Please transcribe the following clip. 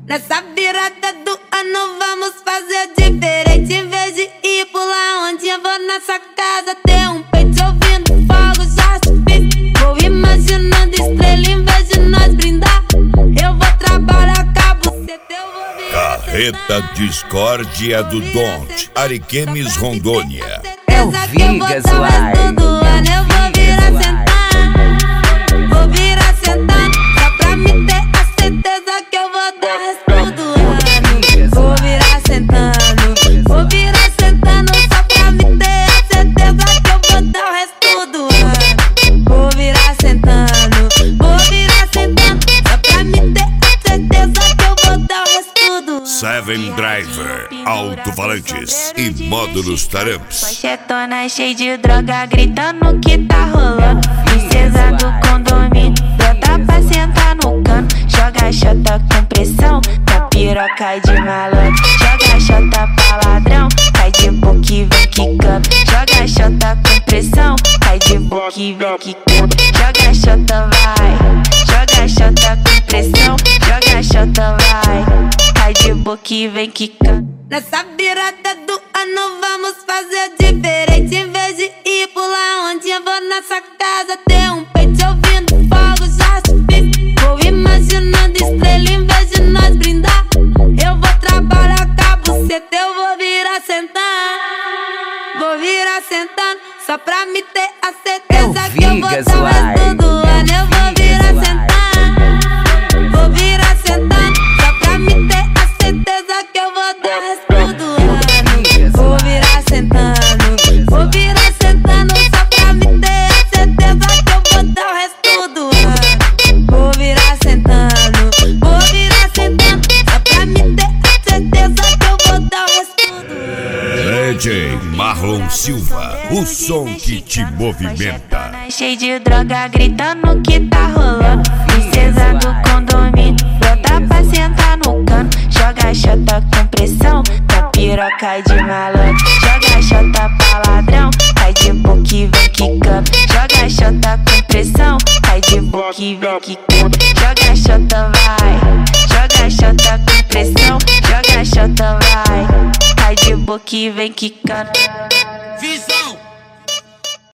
Nessa virada do ano vamos fazer diferente. Em vez de ir pular onde eu vou nessa casa, ter um peito ouvindo fogo, já subi. Vou imaginando estrela em vez de nós brindar. Eu vou trabalhar com a buceta, eu vou virar Carreta Discórdia do Don't, Ariquemes, Rondônia. É o Vigas, uai. Eu vou virar sentando, vou virar sentando, só pra me ter a certeza que eu vou dar resto do ano. Vou virar sentando, vou virar sentando, só pra me ter a certeza que eu vou dar o resto do ano. Vou virar sentando, só pra me ter a certeza que eu vou dar o resto do ano. Seven Driver, alto-falantes e módulos taramps. Pochetona cheia de droga, gritando que tá rolando. Princesa do condomínio, brota pra sentar no cano. Joga xota com pressão, na piroca de malandro. Joga xota pra ladrão, cai de boca e vem quicando. Joga xota com pressão, cai de boca e vem quicando. Joga xota vai, joga xota com pressão. Joga xota vai, cai de boca e vem quicando. Nessa virada do ano vamos fazer diferente. Em vez de ir pular onde eu vou nessa casa, ter um peito ouvindo fogo, já subi. Vou imaginando estrela em vez de nós brindar. Eu vou trabalhar com a buceta, eu vou virar sentando. Vou virar sentando, só pra me ter a certeza que eu vou dar o resto do ano. Eu vou virar sentando, vou virar sentando, só pra me ter a certeza que eu vou dar o resto do ano. Vou virar sentando, só pra me ter a certeza que eu vou dar o resto do ano. Vou virar sentando, só pra me ter a certeza que eu vou dar o resto do ano. DJ Marlon Silva, o som que te movimenta. Cheio de droga, gritando que tá rolando. Princesa do condomínio, brota pra sentar no cano. Joga xota com pressão, na piroca de malandro. Joga xota pra ladrão, cai de boca e vem quicando. Joga xota com pressão, cai de boca e vem quicando. Joga xota vai, joga xota com pressão. Joga xota vai, cai de boca e vem quicando.